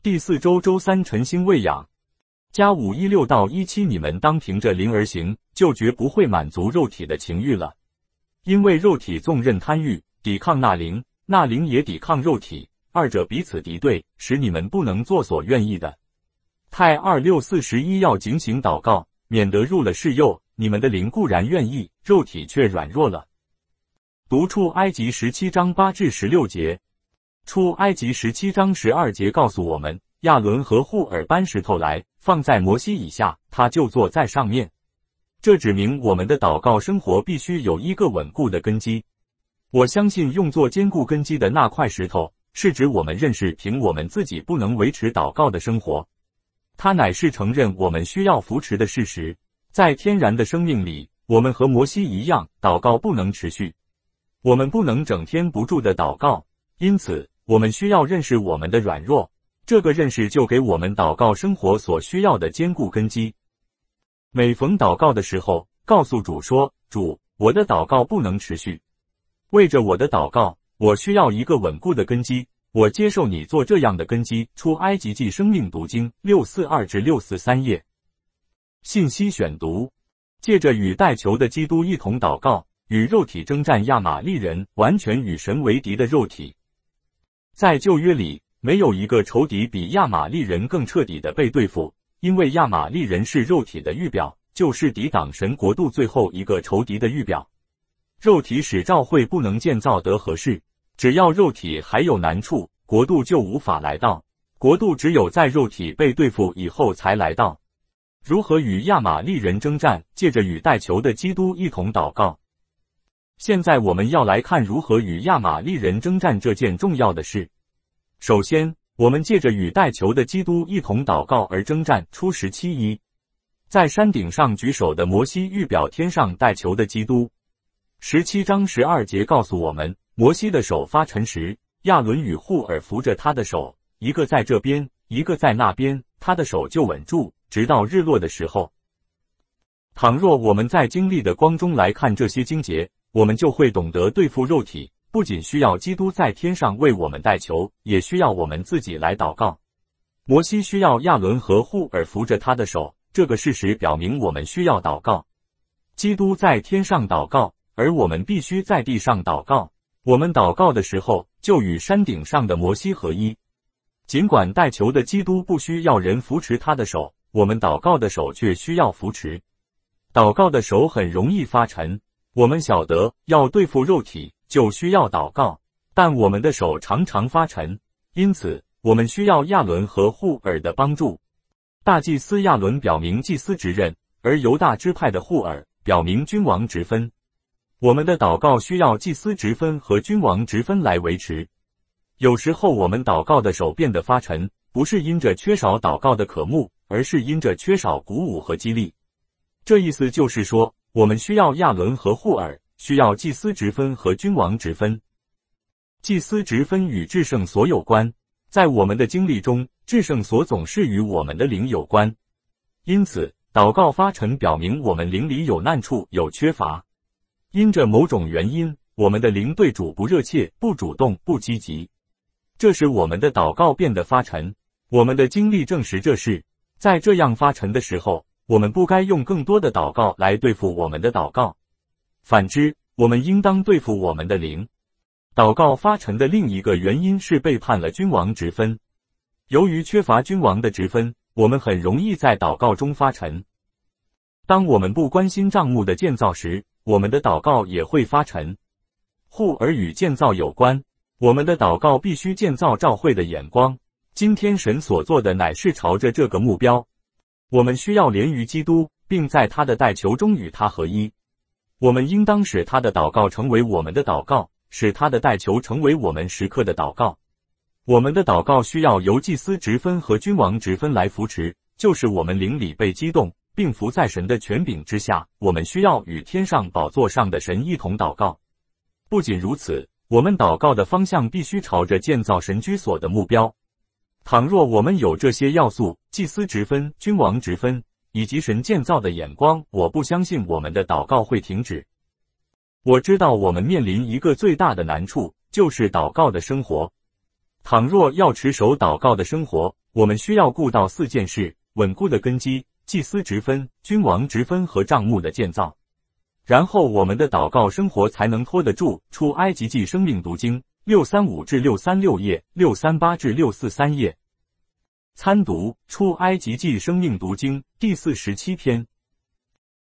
第4周周3晨星喂养。加516到17，你们当凭着灵而行，就绝不会满足肉体的情欲了。因为肉体纵任贪欲，抵抗那灵，那灵也抵抗肉体，二者彼此敌对，使你们不能做所愿意的。太26:41，要警醒祷告，免得入了世诱。你们的灵固然愿意，肉体却软弱了。读出埃及17章8至16节。出埃及17章12节告诉我们，亚伦和户尔搬石头来，放在摩西以下，他就坐在上面。这指明我们的祷告生活必须有一个稳固的根基。我相信用作坚固根基的那块石头，是指我们认识凭我们自己不能维持祷告的生活。它乃是承认我们需要扶持的事实。在天然的生命里，我们和摩西一样，祷告不能持续。我们不能整天不住地祷告，因此我们需要认识我们的软弱，这个认识就给我们祷告生活所需要的坚固根基。每逢祷告的时候，告诉主说，主，我的祷告不能持续。为着我的祷告，我需要一个稳固的根基，我接受你做这样的根基。出埃及记生命读经642至643页。信息选读：借着与代求的基督一同祷告，与肉体征战亚玛力人，完全与神为敌的肉体。在旧约里，没有一个仇敌比亚玛力人更彻底的被对付，因为亚玛力人是肉体的预表，就是抵挡神国度最后一个仇敌的预表。肉体使教会不能建造得合适，只要肉体还有难处，国度就无法来到。国度只有在肉体被对付以后才来到。如何与亚玛力人征战？借着与代求的基督一同祷告。现在我们要来看如何与亚玛力人征战这件重要的事。首先，我们借着与代求的基督一同祷告而征战。出17:1，在山顶上举手的摩西预表天上代求的基督。17章12节告诉我们，摩西的手发沉时，亚伦与户尔扶着他的手，一个在这边，一个在那边，他的手就稳住，直到日落的时候。倘若我们在经历的光中来看这些经节，我们就会懂得对付肉体，不仅需要基督在天上为我们代求，也需要我们自己来祷告。摩西需要亚伦和户尔扶着他的手，这个事实表明我们需要祷告。基督在天上祷告，而我们必须在地上祷告。我们祷告的时候，就与山顶上的摩西合一。尽管代求的基督不需要人扶持他的手，我们祷告的手却需要扶持。祷告的手很容易发沉，我们晓得要对付肉体就需要祷告，但我们的手常常发沉，因此我们需要亚伦和户尔的帮助。大祭司亚伦表明祭司职任，而犹大支派的户尔表明君王职分。我们的祷告需要祭司职分和君王职分来维持。有时候我们祷告的手变得发沉，不是因着缺少祷告的渴慕，而是因着缺少鼓舞和激励。这意思就是说，我们需要亚伦和户尔，需要祭司职分和君王职分。祭司职分与至圣所有关，在我们的经历中，至圣所总是与我们的灵有关。因此，祷告发沉表明我们灵里有难处，有缺乏。因着某种原因，我们的灵对主不热切、不主动、不积极，这使我们的祷告变得发沉。我们的经历证实这事。在这样发沉的时候，我们不该用更多的祷告来对付我们的祷告。反之，我们应当对付我们的灵。祷告发沉的另一个原因是背叛了君王职分。由于缺乏君王的职分，我们很容易在祷告中发沉。当我们不关心帐幕的建造时，我们的祷告也会发沉。户尔与建造有关，我们的祷告必须建造召会的眼光。今天神所做的乃是朝着这个目标。我们需要连于基督，并在他的代求中与他合一。我们应当使他的祷告成为我们的祷告，使他的代求成为我们时刻的祷告。我们的祷告需要由祭司职分和君王职分来扶持，就是我们灵里被激动，并服在神的权柄之下。我们需要与天上宝座上的神一同祷告。不仅如此，我们祷告的方向必须朝着建造神居所的目标。倘若我们有这些要素，祭司职分、君王职分，以及神建造的眼光，我不相信我们的祷告会停止。我知道我们面临一个最大的难处，就是祷告的生活。 倘若要持守祷告的生活，我们需要顾到4件事：稳固的根基、祭司职分、君王职分和帐幕的建造。然后我们的祷告生活才能拖得住。出埃及记生命读经635至636页，638至643页。参读出埃及记生命读经第47篇。